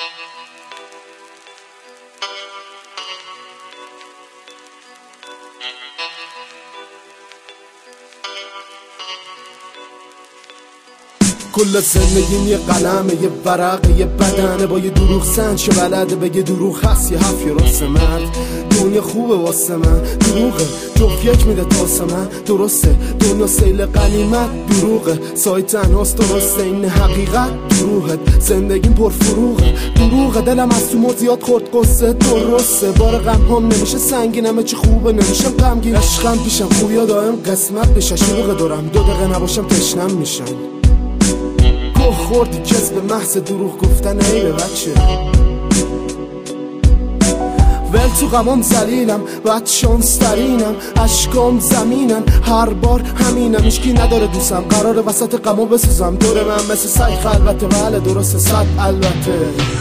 کل زندگیم یه قلمه، یه ورقه، یه بدنه با یه دروغ سنج که بلده بگه دروغ هست یه حرف یه راست مرد. دنیا خوبه واسه من، دروغه جفت یک میده تاسه من. درسته دنیا سیل غنیمت، دروغه سای تنهاست، درسته این حقیقت، دروغت زندگیم پر فروغه، دروغه دلم از تو مرد زیاد خورد قصه، درسته بار غم هم نمیشه سنگین، همه چی خوبه نمیشم غمگین، عشقم پیشم خوبیا دائم قسمت بشه، شلوغ دارم 2 دقیقه نباشم تشنم میشم. گوه خوردی کذب محض دروغ گفتن ای به بچه، ول تو غمام زلیلم بعد شانس ترینم، اشکام زمینن هر بار همینم، هیچکی نداره دوستم قراره وسط غما بسوزم، دور من مثل سیخ البته بله درسته 100 البته.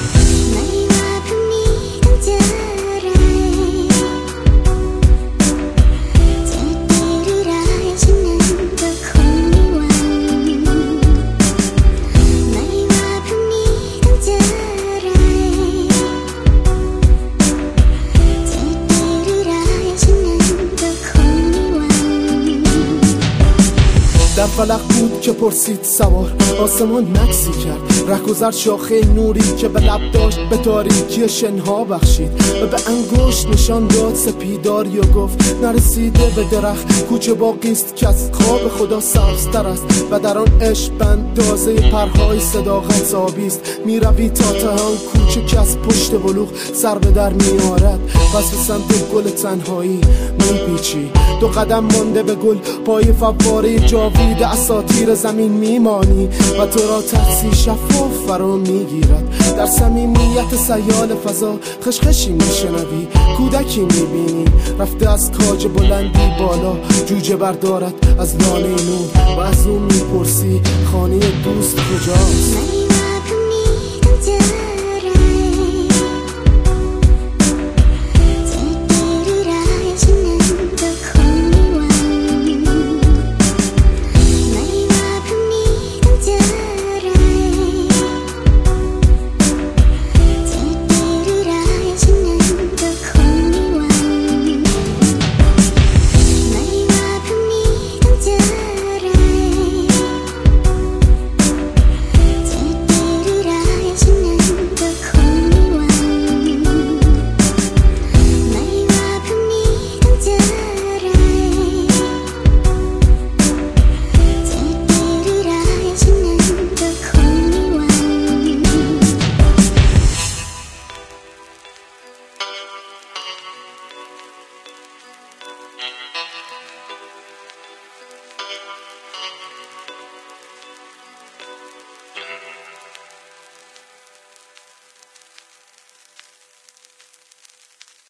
در فلق بود که پرسید سوار، آسمان مکسی کرد رهگذر شاخه نوری که به لب داشت به تاریکی شنها بخشید و به انگشت نشان داد سپیداری و گفت نرسیده به درخت کوچه باقیست که از خواب خدا سبزتر است و در آن عشق بندازه پرهای صداقت زابیست. میروی تا تهان کوچه که از پشت بلوغ سر به در میارد، پس به سمت گل تنهایی میپیچی، 2 قدم مانده به گل پای فواره جاوید اساطیر زمین میمانی و تو را ترسی شفاف فرا میگیرد، در صمیمیت سیال فضا خشخشی میشنوی، کودکی میبینی رفته از کاج بلندی بالا، جوجه بردارد از لانه نور و از اون میپرسی خانه دوست کجاست.